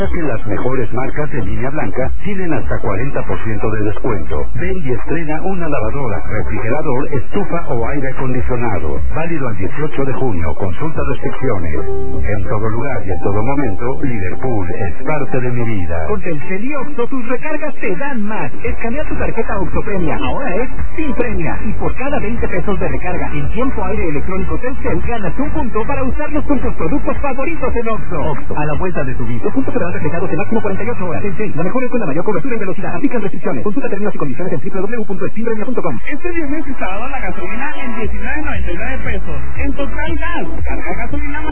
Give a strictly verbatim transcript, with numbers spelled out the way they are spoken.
Que las mejores marcas de línea blanca tienen hasta cuarenta por ciento de descuento. Ven y estrena una lavadora, refrigerador, estufa o aire acondicionado. Válido al dieciocho de junio. Consulta restricciones. En todo lugar y en todo momento, Liverpool es parte de mi vida. Con Telcel y Oxxo, tus recargas te dan más. Escanea tu tarjeta Oxxo Premia. Ahora es sin premia. Y por cada veinte pesos de recarga en tiempo aire electrónico Telcel, ganas un punto para usarlos con tus productos favoritos en Oxxo. Oxxo, a la vuelta de tu vida. Los puntos serán reflejados en máximo cuarenta y ocho horas. Telcel, la mejor es con la mayor cobertura y velocidad. Aplican restricciones. Consulta términos y condiciones en doble u doble u doble u punto spinpremia punto com. Este viernes instalado la gasolina en diecinueve noventa y nueve pesos. En Total Gas, carga gasolina